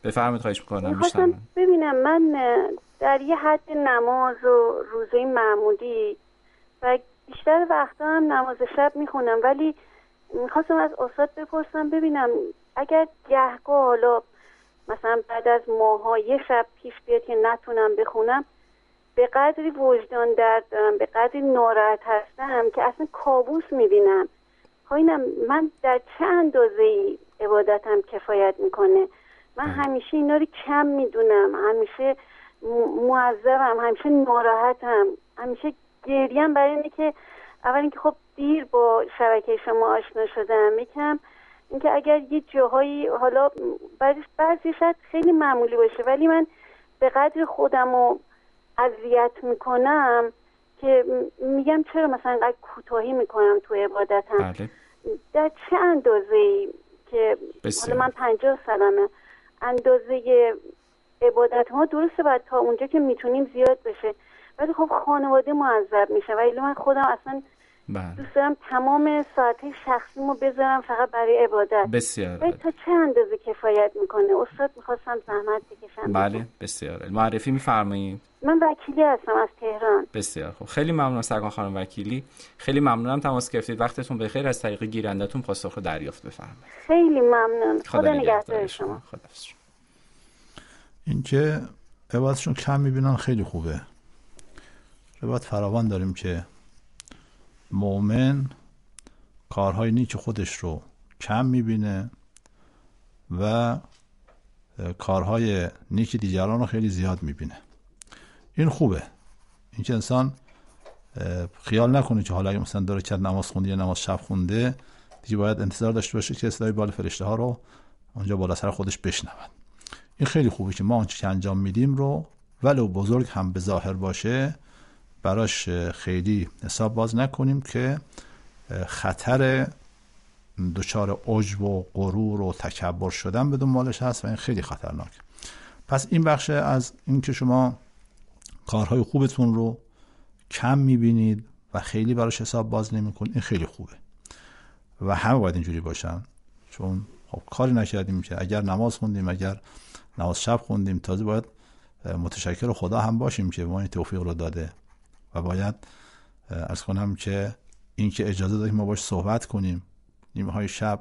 بفرمایید، خواهش می‌کنم. میخواستم ببینم من در یه حد نماز و روزه معمولی و بیشتر وقتا هم نماز شب میخونم، ولی میخواستم از استاد بپرسم ببینم اگر گهگاه حالا مثلا بعد از ماها یه شب پیش بیاد که نتونم بخونم، به قدری وجدان درد دارم، به قدری ناراحت هستم که اصلا کابوس میبینم. خواهینم من در چه اندازه‌ای عبادتم کفایت میکنه؟ من همیشه اینا رو کم میدونم، همیشه معذبم، همیشه ناراحتم، همیشه گریم برای اینه که اول اینکه خب دیر با شبکه شما آشنا شدم، یکم اینکه اگر یه جاهایی حالا بعضی شاید خیلی معمولی باشه ولی من به قدر خودمو اذیت میکنم که میگم چرا مثلا اینقدر کوتاهی میکنم تو عبادتم. بله. در چه اندازه‌ای که حالا من 50 سالمه، اندازه عبادت ما درسته باید تا اونجا که میتونیم زیاد بشه، ولی خب خانواده معذب میشه و من خودم اصلا دوست دارم تمام ساعتهای شخصیمو بذارم فقط برای عبادت. بسیار ولی تا چه اندازه کفایت میکنه؟ استاد میخواستم زحمت بکشم. بله بسیار. معرفی میفرمایید؟ من وکیلی هستم از تهران. بسیار خوب، خیلی ممنون سرکار خانم وکیلی، خیلی ممنونم تماس گرفتید. وقتتون بخیر. از طریق گیرندتون پاسخ رو دریافت بفرمایید. خیلی ممنون. خدا نگهدار شما. خداحافظ. این که عبادتشون کم میبینن خیلی خوبه. روایت فراوان داریم که مؤمن کارهای نیک خودش رو کم میبینه و کارهای نیک دیگران رو خیلی زیاد میبینه. این خوبه. این که انسان خیال نکنه که حالا اگه مثلا داره که نماز خونده یا نماز شب خونده دیگه باید انتظار داشته باشه که صدای بال فرشته ها رو اونجا بالا سر خودش بشنون. این خیلی خوبه که ما آنچه که انجام میدیم رو ولو بزرگ هم به ظاهر باشه براش خیلی حساب باز نکنیم که خطر دچار عجب و غرور و تکبر شدن به دنبالش هست و این خیلی خطرناک. پس این بخش از این که شما کارهای خوبتون رو کم میبینید و خیلی براش حساب باز نمیکنید این خیلی خوبه و همه باید اینجوری باشن، چون خب کاری نکردیم که اگر نماز خوندیم، اگر نماز شب خوندیم، تازه باید متشکر خدا هم باشیم که ما این توفیق رو داده و باید عرض کنم که این که اجازه دادیم ما باش صحبت کنیم نیمه های شب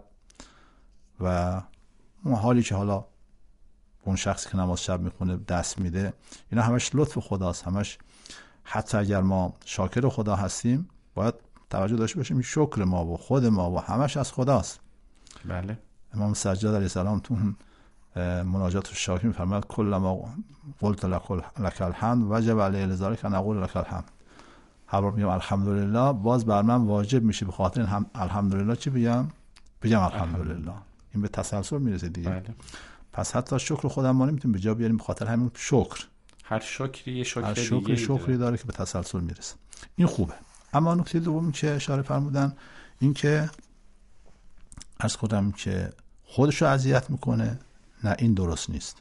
و اون حالی که حالا اون شخصی که نماز شب میخونه دست میده، اینا همش لطف خداست، همش حتی اگر ما شاکر خدا هستیم باید توجه داشته باشیم شکر ما و خود ما و همش از خداست. بله. امام سجاد علیه السلام تو مناجات الشاکر میفرماید کل ما قلت لك الحمد وجب علی ذلک ان اقول لك الحمد. هر بار میگم الحمدلله باز بر من واجب میشه به خاطر این الحمدلله چی بگم الحمدلله. این به تسلسل میرسه دیگه. بله. پس حتی شکر خودم ما نمیتونیم به جا بیاریم به خاطر همین شکر. هر شکری یه شکر دیگه شکری داره که به تسلسل میرسه. این خوبه. اما نکته دومی که اشاره فرمودن این که از خودم که خودشو اذیت میکنه، نه این درست نیست.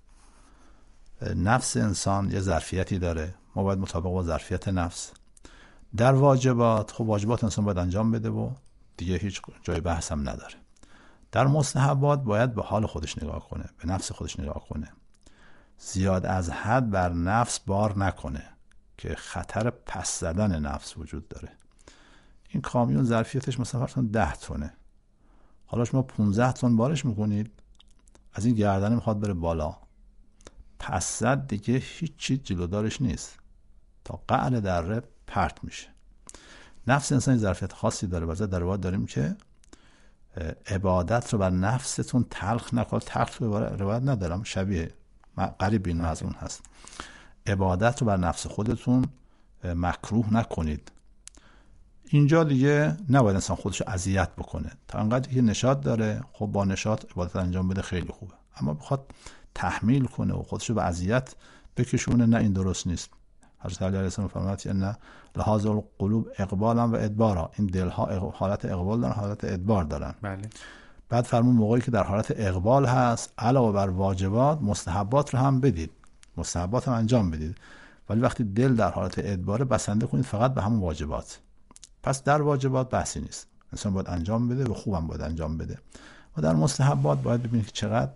نفس انسان یه ظرفیتی داره، ما باید مطابق با ظرفیت نفس در واجبات، خب واجبات انسان باید انجام بده و دیگه هیچ جای بحث هم نداره. در مستحبات باید به حال خودش نگاه کنه، به نفس خودش نگاه کنه، زیاد از حد بر نفس بار نکنه که خطر پس زدن نفس وجود داره. این کامیون ظرفیتش مثلا فرض کن 10 تنه، حالا شما 15 تن بارش میکنید، از این گردنه میخواد بره بالا، پس زد دیگه هیچ چیز جلودارش نیست، تا قعر دره پرت میشه. نفس انسان ظرفیت خاصی داره. واسه در روایت داریم که عبادت رو بر نفستون تلخ نکنید. تلخ رو روایت ندارم، شبیه قریب این مضمون هست. عبادت رو بر نفس خودتون مکروه نکنید. اینجا دیگه نباید انسان خودش رو اذیت بکنه، تا انقدر که نشاط داره خب با نشاط عبادت انجام بده خیلی خوبه، اما بخواد تحمیل کنه و خودش رو به اذیت بکشونه، نه این درست نیست. حضرت علی علیه السلام فرمود ان لهذ القلوب اقبالا و ادبارا، این دلها حالت اقبال دارن، حالت ادبار دارن. بله. بعد فرمود موقعی که در حالت اقبال هست علاوه بر واجبات مستحبات رو هم بدید، مستحبات هم انجام بدید، ولی وقتی دل در حالت ادباره بسنده کنید فقط به همون واجبات. پس در واجبات بحثی نیست، انسان باید انجام بده و خوبم باید انجام بده، و در مستحبات باید ببینید که چقدر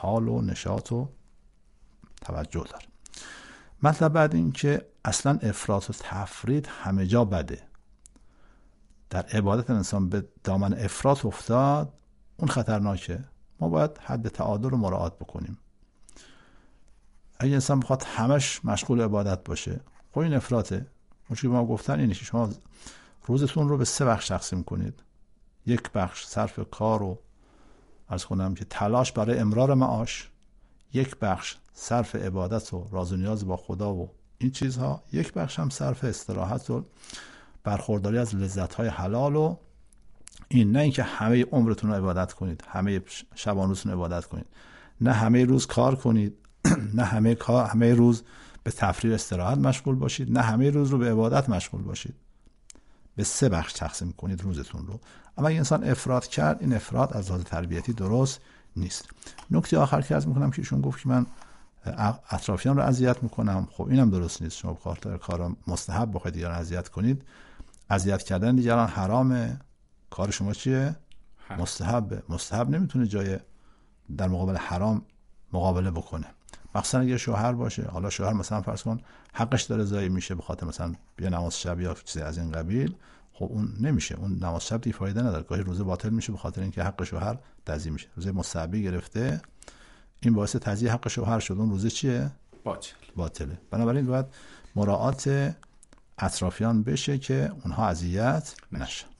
حال و نشاط و توجه داره. مطلب بعد این که اصلا افراط و تفرید همه جا بده. در عبادت انسان به دامن افراط افتاد، اون خطرناکه. ما باید حد تعادل رو مراعات بکنیم. اگه انسان بخواد همش مشغول عبادت باشه، خب این افراطه. مشکل ما گفتن اینه که شما روزتون رو به 3 بخش تقسیم کنید. 1 بخش صرف کار و عرض کنم که تلاش برای امرار معاش، 1 بخش صرف عبادت و راز و نیاز با خدا و این چیزها، 1 بخش هم صرف استراحت و برخورداری از لذت‌های حلال و این. نه اینکه همه عمرتون رو عبادت کنید، همه شبانه‌روزتون رو عبادت کنید، نه همه روز کار کنید، نه همه روز به تفریح استراحت مشغول باشید، نه همه روز رو به عبادت مشغول باشید. به 3 بخش تقسیم کنید روزتون رو. اما اگه انسان افراط کرد، این افراط از لحاظ تربیتی درست نیست. نکته آخر که عرض می‌کنم که ایشون گفت که من اطرافیان رو اذیت می‌کنم. خب اینم درست نیست. شما کار مستحب بخواید دیگران اذیت کنید، اذیت کردن دیگران حرامه. کار شما چیه؟ مستحبه. مستحب نمیتونه جای در مقابل حرام مقابله بکنه. مثلا اگه شوهر باشه، حالا شوهر مثلا فرض کن حقش داره ضایع میشه به خاطر مثلا یه نماز شب یا چیزی از این قبیل، خب اون نمیشه. اون نماز شب دیگه فایده نداره. گاهی روزه باطل میشه به خاطر اینکه حق شوهر تضییع میشه. روزه مستحبی گرفته، این باعث تضییع حق شوهر شد، اون روزه چیه؟ باطله. بنابراین باید مراعات اطرافیان بشه که اونها اذیت نشن.